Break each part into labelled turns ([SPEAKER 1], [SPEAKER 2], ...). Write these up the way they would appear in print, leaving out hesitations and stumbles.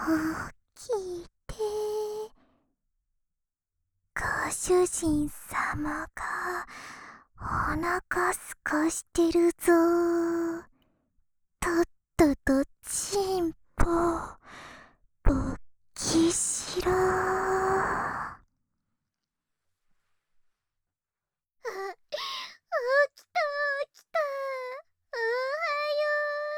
[SPEAKER 1] 聞いて、ご主人様がお腹すかしてるぞ。とっととチンポ勃起しろ。起きた起きた。おはよ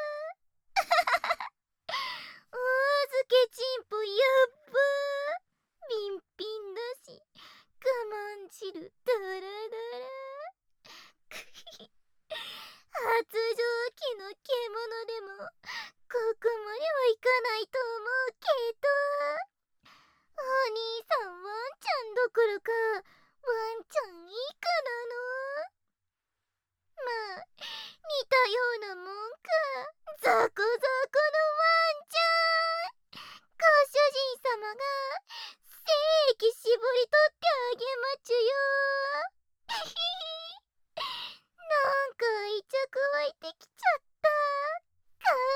[SPEAKER 1] う。お預けチンポやっば。ピンピンだし、我慢汁ダラダラ。発情期の獣でもここまではいかないと思うけど、お兄さんワンちゃんどころかワンちゃん以下なの。まあ似たようなもんか。ザコザコのワンちゃん、ご主人様が精液絞り取ってあげまちゅよ。なんか愛着湧いてきちゃった。かわ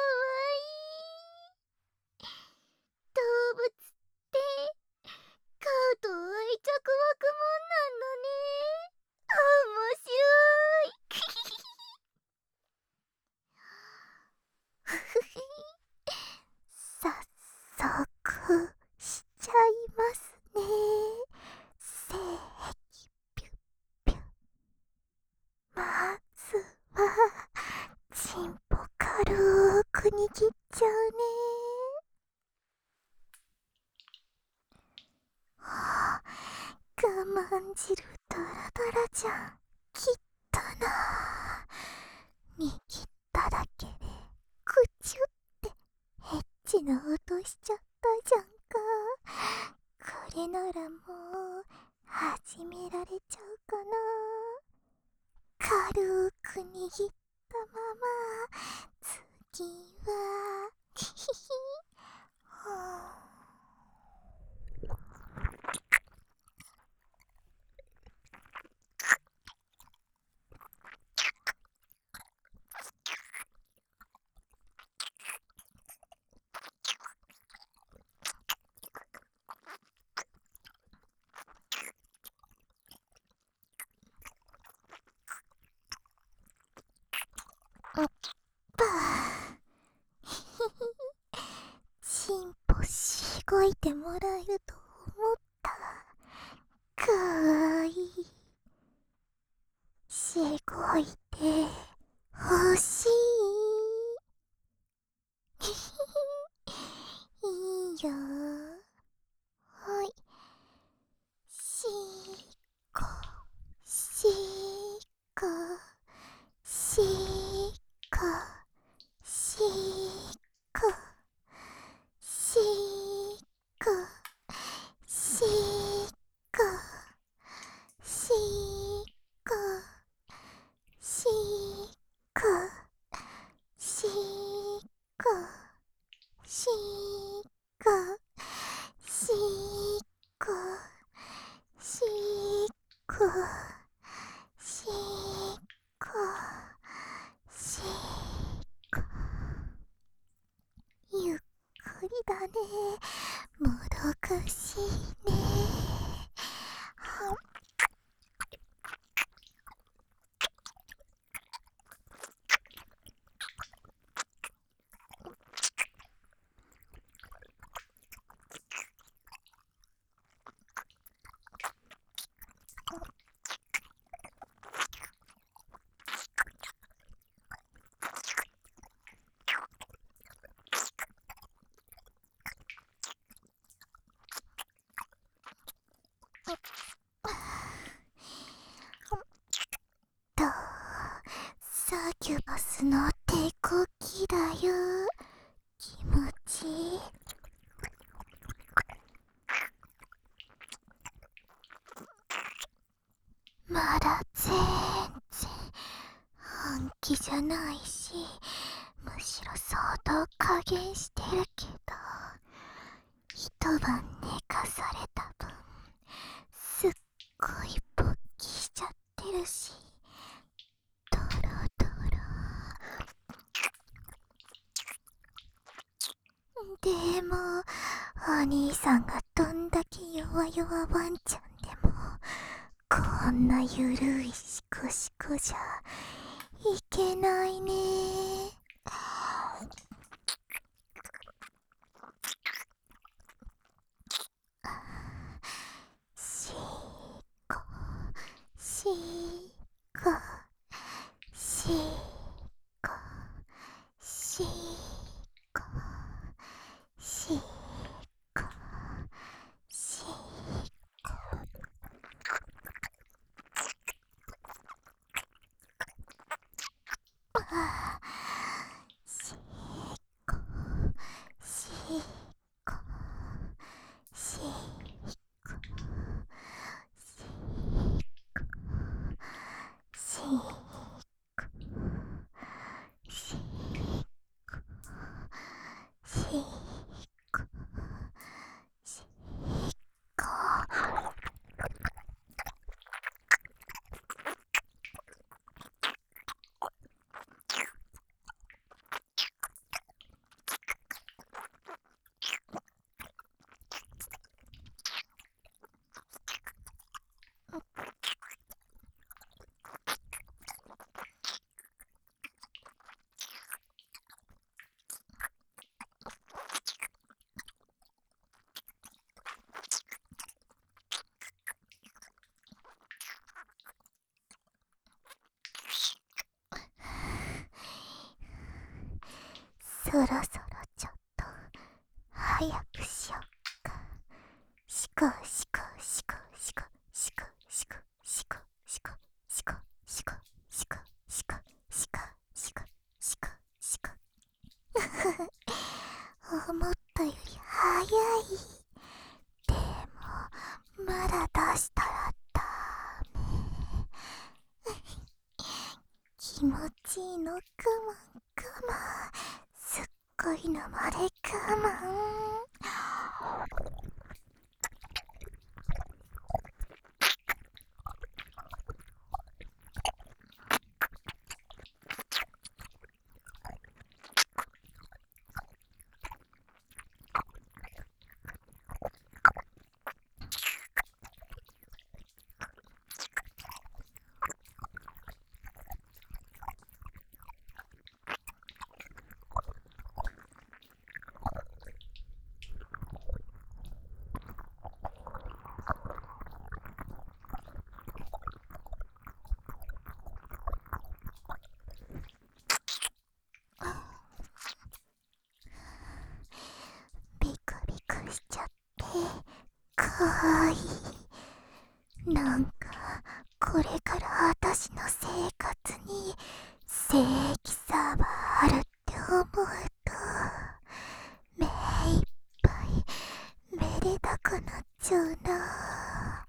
[SPEAKER 1] いい。動物って飼うと愛着湧くもんなんだね。面白い。ふふふ。早速しちゃいますね。精液ピュッピュッ。まずはチンポ軽く握っちゃうね。はあ、我慢汁ダラダラじゃん。きったな。握っただけでクチュってエッチな音しちゃったじゃんか。これならもう始められちゃうかな。軽く握ったまま次はヒヒヒ。はあ、おっぱチンポしごいてもらえると思った。かわいい。しごいてほしい。いいよ。はい。しこしこしこしこしこしこしこしこしこしこしこしこしこしこ。ゆっくりだね。もどかしいね。はとサキュバスの手こきだよ。気持ちいい。まだ全然本気じゃないし、むしろ相当加減してるけど、一晩寝かされた分すっごい勃起しちゃってるし、ドロドロ。でもお兄さんがどんだけ弱々ワンちゃんでもこんなゆるいシコシコじゃいけないね。しこしこしこしこしこしあしこしこしこしこしこしこしこそろそろちょっと早くしよっか。しこしこしこしこしこしこしこしこしこしこしこしこしこしこしこしこ思ったより早い。でもまだ出したらダメ。気持ちいいの我慢我慢。すっごいのまで我慢。ビクビクしちゃってかわいい。なんかこれから私の生活に正規サーバーあるって思うと目いっぱいめでたくなっちゃうな。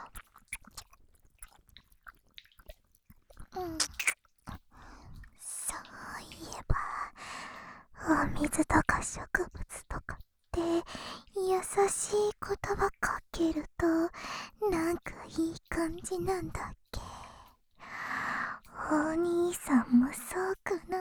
[SPEAKER 1] そういえばお水とか植物とかって優しい言葉かけるとなんかいい感じなんだっけ。お兄さんもそうかな。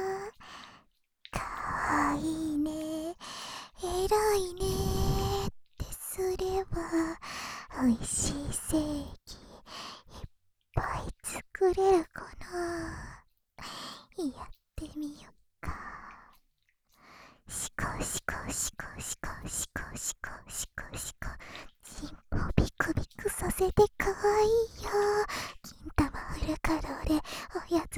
[SPEAKER 1] かわいいね、えらいねってすればおいしい正義いっぱい作れるかな。やってみよっか。しこしこしこしこしこしこしこしこチンポビクビクさせてかわいいよ。金玉フル稼働でおやつ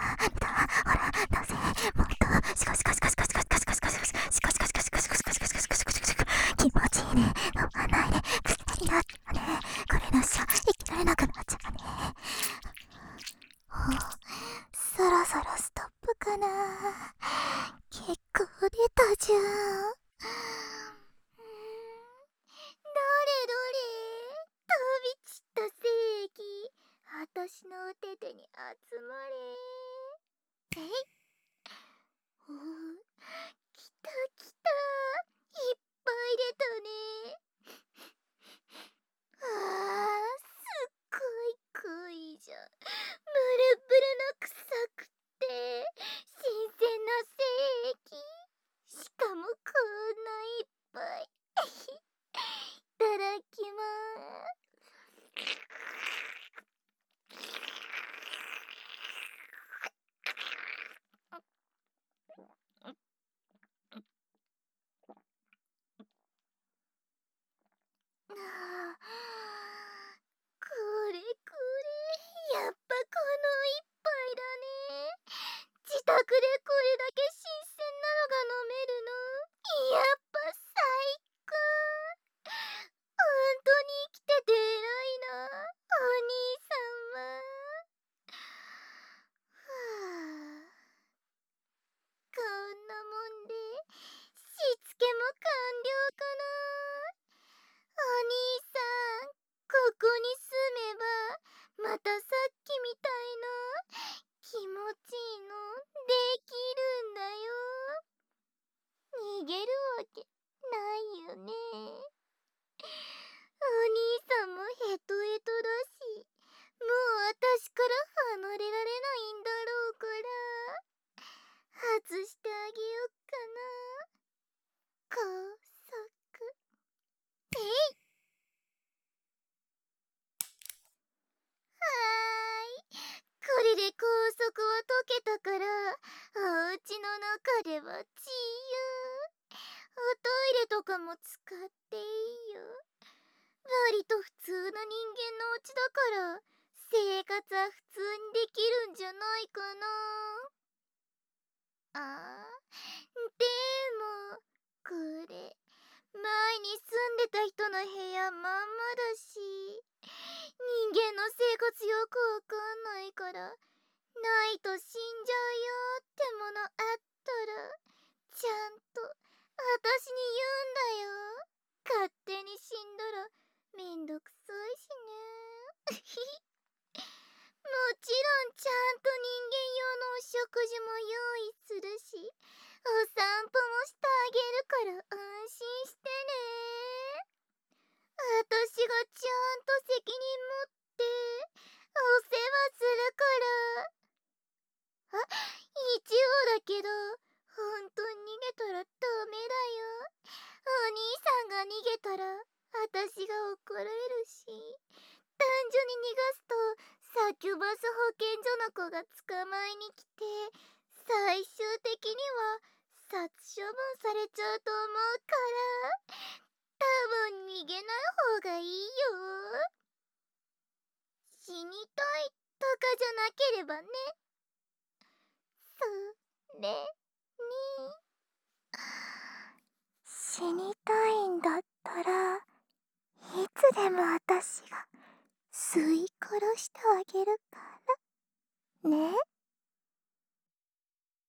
[SPEAKER 1] ほら、なぜ、もっと、シコシコシコシコシコシコシコシコシコシシコシコシコシコシコシコシコシコシコシコシコシコ気持ちいいね。飲まないで。薬になったね。これなしゃ生きられなくなっちゃうね。そろそろストップかな。結構出たじゃん。どれどれ、飛び散った正義、私のお手手に集まれ。えい、おう、来た来た、いっぱい出たね。あー、すっごい濃いじゃん。ブルブルの臭くて新鮮な正義、しかもこんないっぱい。いただきまーす。あー、これこれ、やっぱこの一杯だね。自宅でこれだけ新鮮なのが飲めるの、やっぱ最高。本当に生きてて偉いな、お兄さんは。はあ、こんなもんでしつけも完了かな。お兄さん、ここに住めばまたさっきみたいな気持ちいいのできるんだよ。逃げるわけないよね。お兄さんもヘトヘトだし、もう私から離れられないんだろうから、外してあげよっかな。高速。えい、はーい。これで高速は解けたから、お家の中では自由。おトイレとかも使っていいよ。割と普通な人間のお家だから、生活は普通にできるんじゃないかな。でも、これ、前に住んでた人の部屋まんま言うんだよ。勝手に死んだらめんどくさいしね。もちろんちゃんと人間用のお食事も用意するし、お散歩もしてあげるから安心してね。私がちゃんと責任持ってお世話するから。一応だけど、本当に逃げたらダメだよ。お兄さんが逃げたら私が怒られるし、単純に逃がすとサキュバス保健所の子が捕まえに来て、最終的には殺処分されちゃうと思うから、多分逃げない方がいいよ。死にたいとかじゃなければね。それに死にたいんだったら、いつでも私が吸い殺してあげるからね。